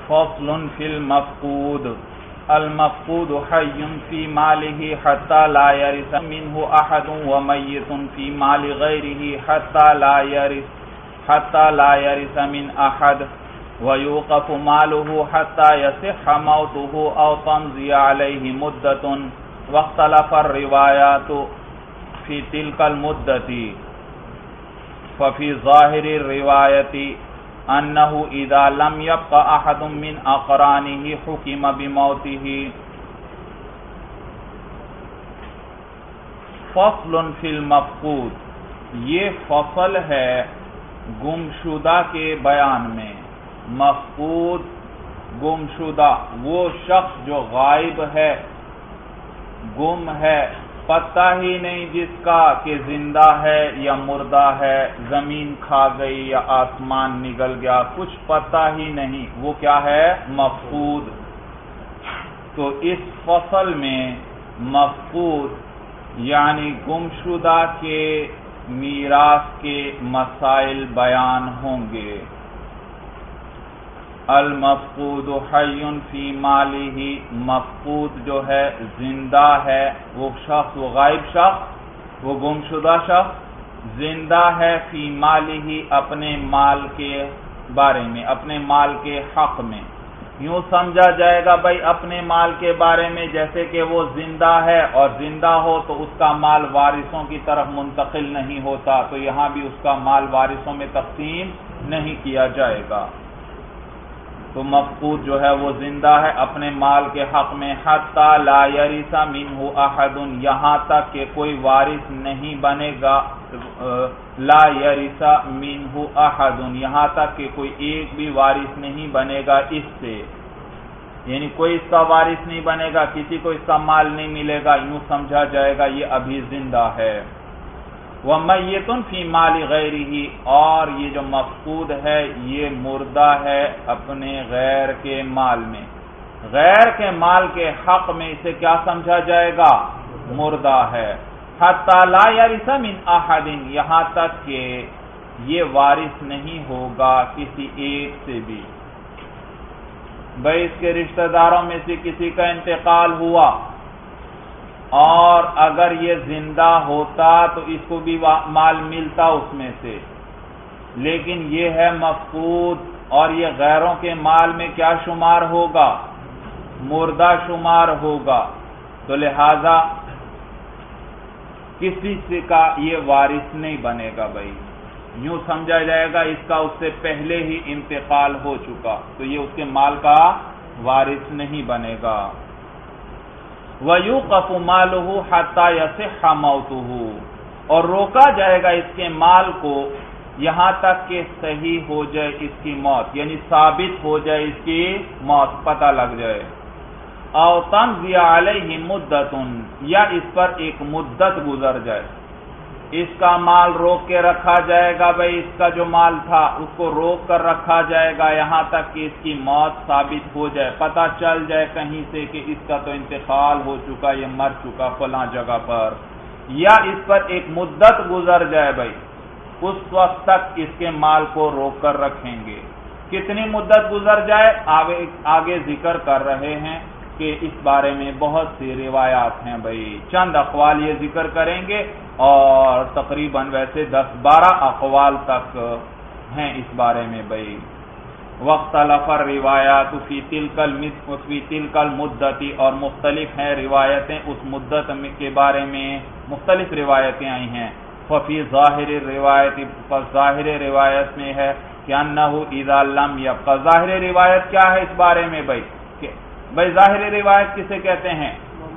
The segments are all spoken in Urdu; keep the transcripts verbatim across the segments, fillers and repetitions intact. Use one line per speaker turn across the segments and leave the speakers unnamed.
فصل فی المفقود المفقود حی فی ماله حتی لا یرث منه احد ومیت فی مال غیره حتی لا یرث حتی لا یرث من احد ویوقف ماله حتی یصح موته او تمضی علیہ مدت واختلف الروایات فی تلک المدت ففی ظاہر الروایت انه اذا لم يبق احد من اقرانه حكم بموته. فصل فی المفقود، یہ فصل ہے گمشدہ کے بیان میں. مفقود گمشدہ وہ شخص جو غائب ہے، گم ہے، پتہ ہی نہیں جس کا کہ زندہ ہے یا مردہ ہے، زمین کھا گئی یا آسمان نگل گیا، کچھ پتہ ہی نہیں، وہ کیا ہے؟ مفقود. تو اس فصل میں مفقود یعنی گمشدہ کے میراث کے مسائل بیان ہوں گے. المفقود حی فی مالہ، مفقود جو ہے زندہ ہے، وہ شخص، وہ غائب شخص، وہ گمشدہ شخص زندہ ہے، فی مالہ اپنے مال کے بارے میں، اپنے مال کے حق میں. یوں سمجھا جائے گا بھائی اپنے مال کے بارے میں جیسے کہ وہ زندہ ہے، اور زندہ ہو تو اس کا مال وارثوں کی طرف منتقل نہیں ہوتا، تو یہاں بھی اس کا مال وارثوں میں تقسیم نہیں کیا جائے گا. تو مفقود جو ہے وہ زندہ ہے اپنے مال کے حق میں، حتی لا یرث منہ احد، یہاں تک کہ کوئی وارث نہیں بنے گا. لا یرث منہ احد، یہاں تک کہ کوئی ایک بھی وارث نہیں بنے گا اس سے، یعنی کوئی اس کا وارث نہیں بنے گا، کسی کو اس کا مال نہیں ملے گا. یوں سمجھا جائے گا یہ ابھی زندہ ہے. وَمَيِّتٌ فِي مَالِ غَيْرِهِ، اور یہ جو مفقود ہے یہ مردہ ہے اپنے غیر کے مال میں. غیر کے مال کے حق میں اسے کیا سمجھا جائے گا؟ مردہ ہے. حَتَّى لَا يَرِثَ مِنْ أَحَدٍ، یہاں تک کہ یہ وارث نہیں ہوگا کسی ایک سے بھی. بھئی اس کے رشتہ داروں میں سے کسی کا انتقال ہوا، اور اگر یہ زندہ ہوتا تو اس کو بھی مال ملتا اس میں سے، لیکن یہ ہے مفقود اور یہ غیروں کے مال میں کیا شمار ہوگا؟ مردہ شمار ہوگا. تو لہذا کسی سے کا یہ وارث نہیں بنے گا. بھائی یوں سمجھا جائے گا اس کا اس سے پہلے ہی انتقال ہو چکا، تو یہ اس کے مال کا وارث نہیں بنے گا. وَيُوقَفُ مَالُهُ حَتَّى يَصِحَّ مَوْتُهُ، اور روکا جائے گا اس کے مال کو یہاں تک کہ صحیح ہو جائے اس کی موت، یعنی ثابت ہو جائے اس کی موت، پتہ لگ جائے. اَوْ تَمْضِيَ عَلَيْهِ مُدَّةٌ، یا اس پر ایک مدت گزر جائے. اس کا مال روک کے رکھا جائے گا. بھئی اس کا جو مال تھا اس کو روک کر رکھا جائے گا یہاں تک کہ اس کی موت ثابت ہو جائے، پتہ چل جائے کہیں سے کہ اس کا تو انتقال ہو چکا، یہ مر چکا فلاں جگہ پر. یا اس پر ایک مدت گزر جائے، بھئی اس وقت تک اس کے مال کو روک کر رکھیں گے. کتنی مدت گزر جائے آگے آگے ذکر کر رہے ہیں کہ اس بارے میں بہت سی روایات ہیں. بھئی چند اقوال یہ ذکر کریں گے، اور تقریباً ویسے دس بارہ اقوال تک ہیں اس بارے میں. بھئی واختلف الروایات فی تلک فی تلک المدت، اور مختلف ہیں روایتیں اس مدت کے بارے میں، مختلف روایتیں آئی ہیں. ففی ظاہر روایت، ظاہر روایت میں ہے کہ انہ اذا لم یبق، ظاہر روایت کیا ہے اس بارے میں؟ بھئی بھئی ظاہر روایت کسے کہتے ہیں؟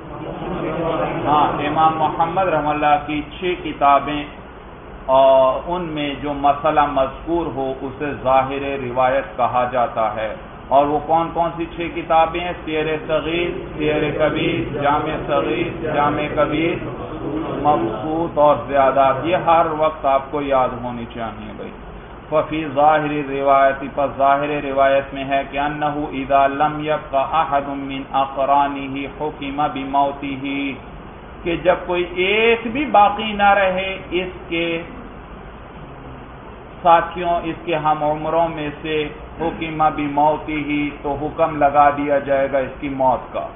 ہاں امام محمد رحمہ اللہ کی چھ کتابیں، اور ان میں جو مسئلہ مذکور ہو اسے ظاہر روایت کہا جاتا ہے. اور وہ کون کون سی چھ کتابیں ہیں؟ سیر صغیر، سیر کبیر، جامع صغیر، جامع کبیر، مبسوط اور زیادات. یہ ہر وقت آپ کو یاد ہونی چاہیے. بھائی ففی ظاہر روایت، پر ظاہر روایت میں ہے کہ انہ اذا لم یبق احد من اقرانہ حکم بموتہ، کہ جب کوئی ایک بھی باقی نہ رہے اس کے ساتھیوں اس کے ہم عمروں میں سے حکم بموتی ہی تو حکم لگا دیا جائے گا اس کی موت کا۔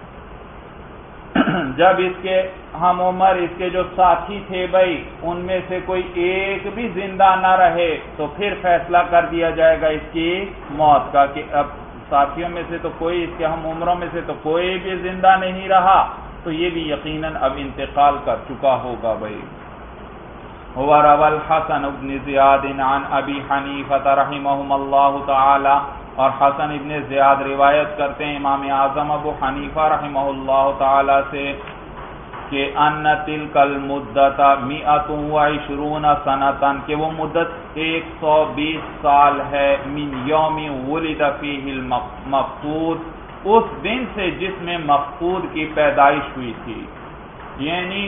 جب اس کے ہم عمر اس کے جو ساتھی تھے بھائی ان میں سے کوئی ایک بھی زندہ نہ رہے تو پھر فیصلہ کر دیا جائے گا اس کی موت کا کہ اب ساتھیوں میں سے تو کوئی اس کے ہم عمروں میں سے تو کوئی بھی زندہ نہیں رہا تو یہ بھی یقیناً اب انتقال کر چکا ہوگا بھائی۔ وروى الحسن بن زیاد عن ابی حنیفہ رحمہم اللہ تعالی، اور حسن ابن زیاد روایت کرتے ہیں امام اعظم ابو حنیفہ رحمہ اللہ تعالی سے کہ ان تلک المدت مئۃ وعشرون سنۃ، کہ وہ مدت ایک سو بیس سال ہے، من یوم ولد فیہ المفقود، اس دن سے جس میں مفقود کی پیدائش ہوئی تھی، یعنی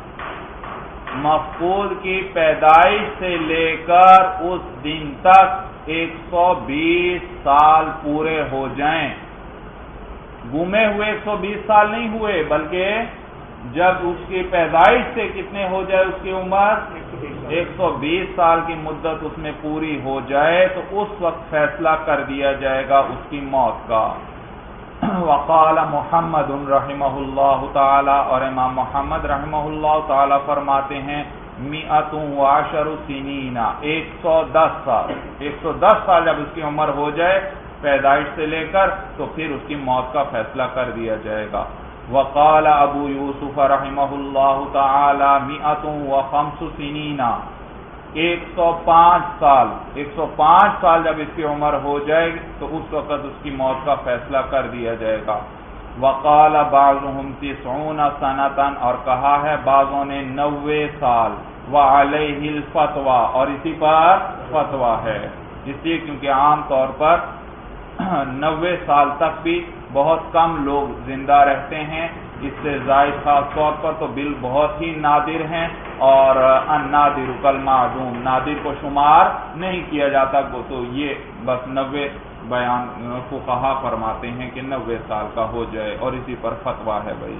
مفقود کی پیدائش سے لے کر اس دن تک ایک سو بیس سال پورے ہو جائیں۔ گمے ہوئے ایک سو بیس سال نہیں ہوئے، بلکہ جب اس کی پیدائش سے کتنے ہو جائے اس کی عمر ایک سو بیس سال کی مدت اس میں پوری ہو جائے تو اس وقت فیصلہ کر دیا جائے گا اس کی موت کا۔ وقال محمد رحمہ اللہ تعالی، اور امام محمد رحمہ اللہ تعالی فرماتے ہیں مئۃ وعشر سنین، ایک سو دس سال، ایک سو دس سال جب اس کی عمر ہو جائے پیدائش سے لے کر تو پھر اس کی موت کا فیصلہ کر دیا جائے گا۔ وقال ابو یوسف رحمہ اللہ تعالی مئۃ وخمس سنین، ایک سو پانچ سال، ایک سو پانچ سال جب اس کی عمر ہو جائے گی تو اس وقت اس کی موت کا فیصلہ کر دیا جائے گا۔ وقال بعضهم تسعون سنۃ، اور کہا ہے بعضوں نے نوے سال، وعلیہ الفتوی، اور اسی پر فتوی ہے، اس لیے کیونکہ عام طور پر نوے سال تک بھی بہت کم لوگ زندہ رہتے ہیں، اس سے زائد خاص طور پر تو بل بہت ہی نادر ہیں، اور النادر کالمعدوم، نادر کو شمار نہیں کیا جاتا، تو یہ بس نوے بیان فقہا فرماتے ہیں کہ نوے سال کا ہو جائے، اور اسی پر فتویٰ ہے بھائی۔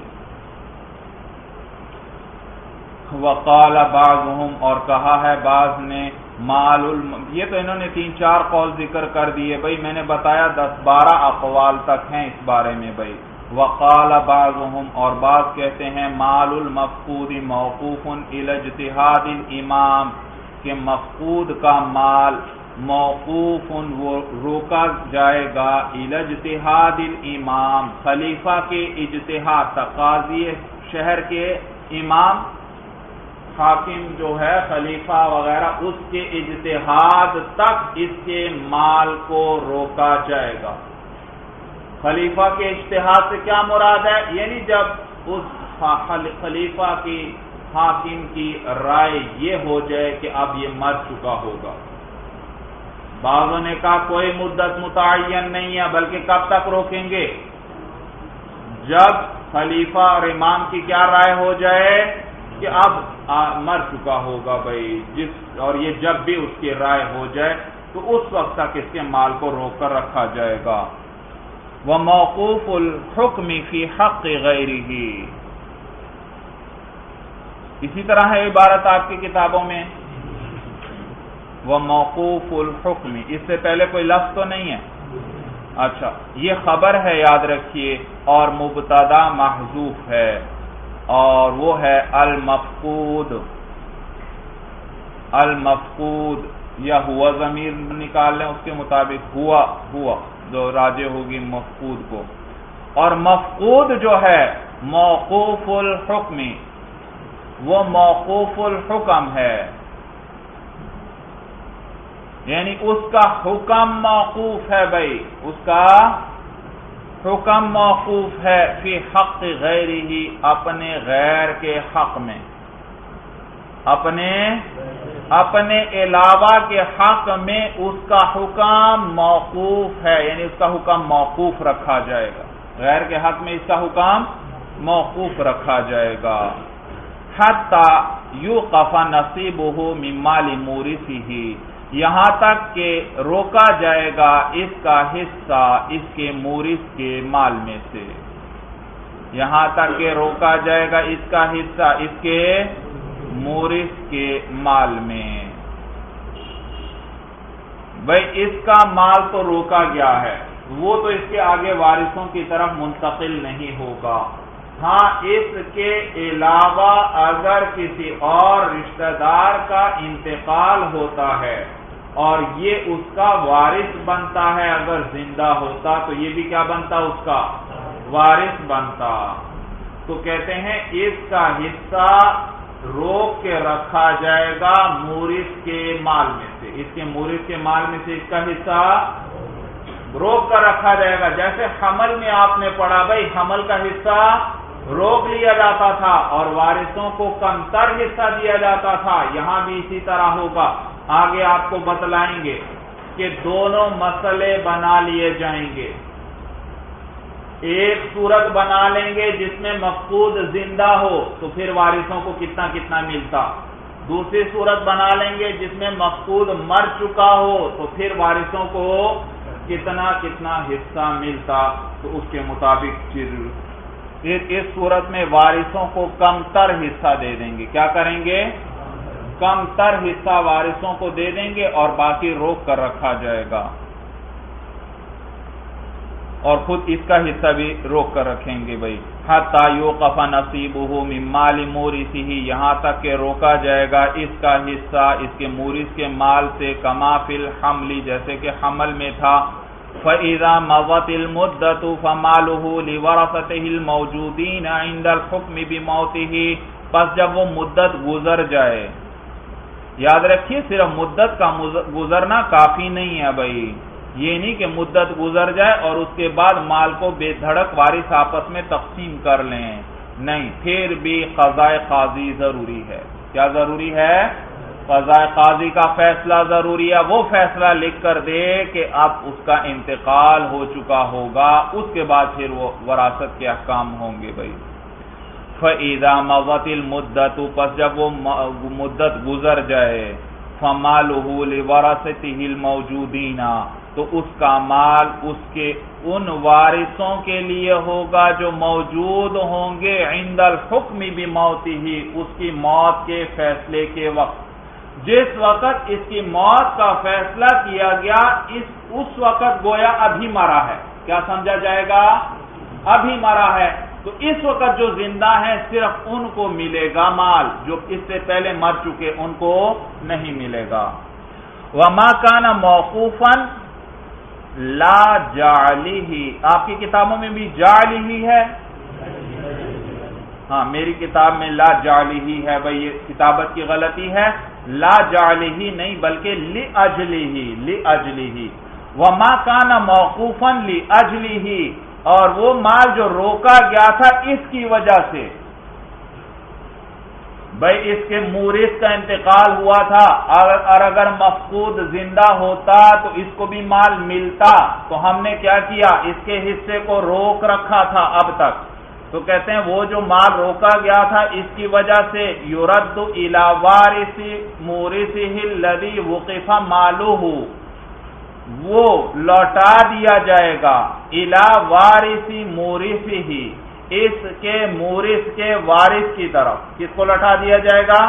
وقال بعضهم، اور کہا ہے بعض نے مال الم... یہ تو انہوں نے تین چار قول ذکر کر دیے بھائی، میں نے بتایا دس بارہ اقوال تک ہیں اس بارے میں بھائی۔ وقال بعضهم، اور بعض کہتے ہیں مال المفقود موقوف الی اجتہاد الامام، کہ مفقود کا مال موقوف وہ روکا جائے گا الی اجتہاد الامام، خلیفہ کے اجتہاد، تقاضی شہر کے امام حاکم جو ہے خلیفہ وغیرہ اس کے اجتہاد تک اس کے مال کو روکا جائے گا۔ خلیفہ کے اجتہاد سے کیا مراد ہے؟ یعنی جب اس خلیفہ کی حاکم کی رائے یہ ہو جائے کہ اب یہ مر چکا ہوگا۔ بعضوں نے کہا کوئی مدت متعین نہیں ہے، بلکہ کب تک روکیں گے؟ جب خلیفہ اور امام کی کیا رائے ہو جائے کہ اب مر چکا ہوگا بھائی، جس اور یہ جب بھی اس کی رائے ہو جائے تو اس وقت تک اس کے مال کو روک کر رکھا جائے گا۔ وَمَوْقُوفُ الْحُكْمِ فِي حَقِّ غَيْرِهِ، اسی طرح ہے عبارت آپ کی کتابوں میں وَمَوْقُوفُ الْحُكْمِ، اس سے پہلے کوئی لفظ تو نہیں ہے؟ اچھا، یہ خبر ہے یاد رکھیے، اور مبتدا محذوف ہے، اور وہ ہے المفقود، المفقود، یا ہوا ضمیر نکال لیں اس کے مطابق، ہوا ہوا جو راجع ہوگی مفقود کو، اور مفقود جو ہے موقوف الحکم، وہ موقوف الحکم ہے، یعنی اس کا حکم موقوف ہے بھائی، اس کا حکم موقوف ہے فی حق غیرہ، اپنے غیر کے حق میں، اپنے اپنے علاوہ کے حق میں اس کا حکم موقوف ہے، یعنی اس کا حکم موقوف رکھا جائے گا، غیر کے حق میں اس کا حکم موقوف رکھا جائے گا۔ حتی یوقف نصیبہ من مال مورثہ، یہاں تک کہ روکا جائے گا اس کا حصہ اس کے مورث کے مال میں سے، یہاں تک کہ روکا جائے گا اس کا حصہ اس کے مورث کے مال میں۔ بھئی اس کا مال تو روکا گیا ہے، وہ تو اس کے آگے وارثوں کی طرف منتقل نہیں ہوگا۔ ہاں اس کے علاوہ اگر کسی اور رشتہ دار کا انتقال ہوتا ہے اور یہ اس کا وارث بنتا ہے، اگر زندہ ہوتا تو یہ بھی کیا بنتا؟ اس کا وارث بنتا۔ تو کہتے ہیں اس کا حصہ روک کے رکھا جائے گا مورث کے مال میں سے، اس کے مورث کے مال میں سے اس کا حصہ روک کر رکھا جائے گا۔ جیسے حمل میں آپ نے پڑھا بھائی حمل کا حصہ روک لیا جاتا تھا اور وارثوں کو کم تر حصہ دیا جاتا تھا، یہاں بھی اسی طرح ہوگا۔ آگے آپ کو بتلائیں گے کہ دونوں مسئلے بنا لیے جائیں گے۔ ایک صورت بنا لیں گے جس میں مفقود زندہ ہو تو پھر وارثوں کو کتنا کتنا ملتا، دوسری صورت بنا لیں گے جس میں مفقود مر چکا ہو تو پھر وارثوں کو کتنا کتنا حصہ ملتا، تو اس کے مطابق اس صورت میں وارثوں کو کم تر حصہ دے دیں گے۔ کیا کریں گے؟ کم تر حصہ وارثوں کو دے دیں گے اور باقی روک کر رکھا جائے گا، اور خود اس کا حصہ بھی روک کر رکھیں گے بھائی۔ حتی یوقف نصیبہ من مال مورثہ، یہاں تک کہ روکا جائے گا اس کا حصہ اس کے مورث کے مال سے، کما فی الحمل، جیسے کہ حمل میں تھا۔ فَإِذَا مَضَتِ الْمُدَّةُ فَمَالُهُ لِوَرَثَتِهِ الْمَوْجُودِينَ عِنْدَ الْحُكْمِ بِمَوْتِهِ، پس جب وہ مدت گزر جائے، یاد رکھیے صرف مدت کا گزرنا کافی نہیں ہے بھائی، یہ نہیں کہ مدت گزر جائے اور اس کے بعد مال کو بے دھڑک وارث آپس میں تقسیم کر لیں، نہیں، پھر بھی قضاء قاضی ضروری ہے۔ کیا ضروری ہے؟ قضاء قاضی کا فیصلہ ضروری ہے، وہ فیصلہ لکھ کر دے کہ اب اس کا انتقال ہو چکا ہوگا، اس کے بعد پھر وہ وراثت کے احکام ہوں گے بھائی۔ فَإِذَا مَضَتِ الْمُدَّةُ، پس جب وہ مدت گزر جائے، فَمَالُهُ لِوَرَثَتِهِ الْمَوْجُودِينَ، تو اس کا مال اس کے ان وارثوں کے لیے ہوگا جو موجود ہوں گے عند الحکم بموتہ، اس کی موت کے فیصلے کے وقت، جس وقت اس کی موت کا فیصلہ کیا گیا اس اس وقت گویا ابھی مرا ہے۔ کیا سمجھا جائے گا؟ ابھی مرا ہے، تو اس وقت جو زندہ ہیں صرف ان کو ملے گا مال، جو اس سے پہلے مر چکے ان کو نہیں ملے گا۔ وَمَا كَانَ مَوْقُوفًا لا جعلی، آپ کی کتابوں میں بھی جعلی ہے، ہاں میری کتاب میں لا جعلی ہے بھائی، یہ کتابت کی غلطی ہے، لا جعلی نہیں بلکہ لأجلہ، لأجلہ۔ وما کان موقوفا لأجلہ، اور وہ مال جو روکا گیا تھا اس کی وجہ سے، بھائی اس کے مورث کا انتقال ہوا تھا، اور اگر مفقود زندہ ہوتا تو اس کو بھی مال ملتا، تو ہم نے کیا کیا؟ اس کے حصے کو روک رکھا تھا اب تک، تو کہتے ہیں وہ جو مال روکا گیا تھا اس کی وجہ سے یرد الی وارث مورثہ الذی وقف مالہ، وہ لوٹا دیا جائے گا الی وارث مورثہ، اس کے مورث کے وارث کی طرف۔ کس کو لوٹا دیا جائے گا؟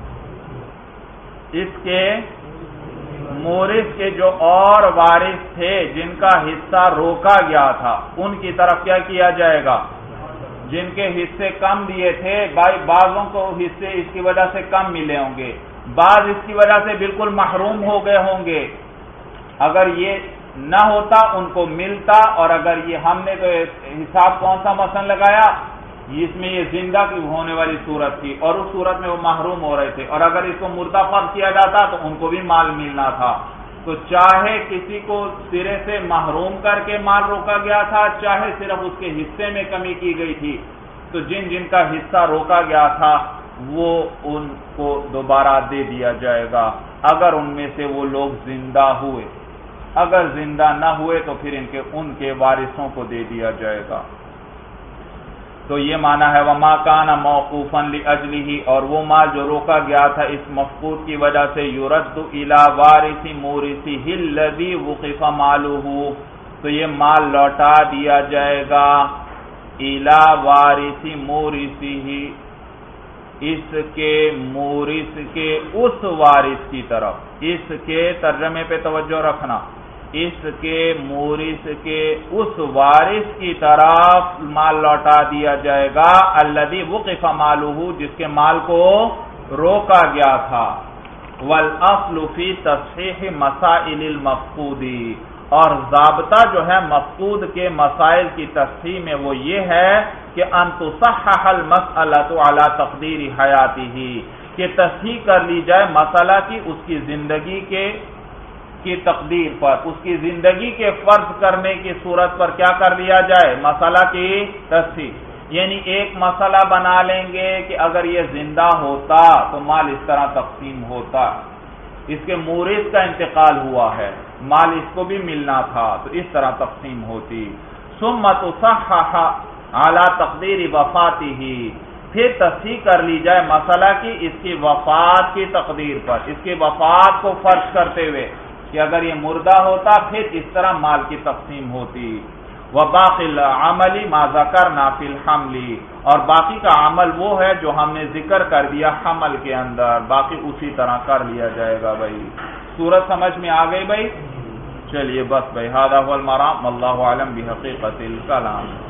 اس کے مورث کے جو اور وارث تھے جن کا حصہ روکا گیا تھا ان کی طرف کیا کیا جائے گا؟ جن کے حصے کم دیے تھے، بعضوں کو حصے اس کی وجہ سے کم ملے ہوں گے، بعض اس کی وجہ سے بالکل محروم ہو گئے ہوں گے، اگر یہ نہ ہوتا ان کو ملتا، اور اگر یہ ہم نے تو حساب کون سا مثلا لگایا، اس میں یہ زندہ کی ہونے والی صورت تھی اور اس صورت میں وہ محروم ہو رہے تھے، اور اگر اس کو مردہ فرض کیا جاتا تو ان کو بھی مال ملنا تھا، تو چاہے کسی کو سرے سے محروم کر کے مال روکا گیا تھا، چاہے صرف اس کے حصے میں کمی کی گئی تھی، تو جن جن کا حصہ روکا گیا تھا وہ ان کو دوبارہ دے دیا جائے گا، اگر ان میں سے وہ لوگ زندہ ہوئے، اگر زندہ نہ ہوئے تو پھر ان کے ان کے وارثوں کو دے دیا جائے گا۔ تو یہ معنی ہے وما کان موقوفا لاجلہ، اور وہ مال جو روکا گیا تھا اس مفقود کی وجہ سے یرد الی وارث مورثہ الذی وقف مالہ، تو یہ مال لوٹا دیا جائے گا الی وارث مورثہ، اس کے مورث کے اس وارث کی طرف، اس کے ترجمے پہ توجہ رکھنا، اس کے مورث کے اس وارث کی طرف مال لوٹا دیا جائے گا الذی وقف مالہ، جس کے مال کو روکا گیا تھا۔ والاصل فی تصحیح مسائل المفقود، اور ضابطہ جو ہے مفقود کے مسائل کی تصحیح میں وہ یہ ہے کہ ان تصحح المسألۃ علی تقدیر حیاتہ، کہ تصحیح کر لی جائے مسئلہ کی اس کی زندگی کے کی تقدیر پر، اس کی زندگی کے فرض کرنے کی صورت پر کیا کر لیا جائے، مسئلہ کی تصحیح۔ یعنی ایک مسئلہ بنا لیں گے کہ اگر یہ زندہ ہوتا تو مال اس طرح تقسیم ہوتا، اس کے مورث کا انتقال ہوا ہے، مال اس کو بھی ملنا تھا تو اس طرح تقسیم ہوتی۔ ثم تصحح علی تقدیر وفاتہ، پھر تصحیح کر لی جائے مسئلہ کی اس کی وفات کی تقدیر پر، اس کی وفات کو فرض کرتے ہوئے کہ اگر یہ مردہ ہوتا پھر اس طرح مال کی تقسیم ہوتی۔ وباقی العمل ما ذکرنا فی الحمل، اور باقی کا عمل وہ ہے جو ہم نے ذکر کر دیا حمل کے اندر، باقی اسی طرح کر لیا جائے گا۔ بھائی سورت سمجھ میں آ گئی بھائی؟ چلیے بس بھائی، ھذا ھو المرام، واللہ اعلم بحقیقت الکلام۔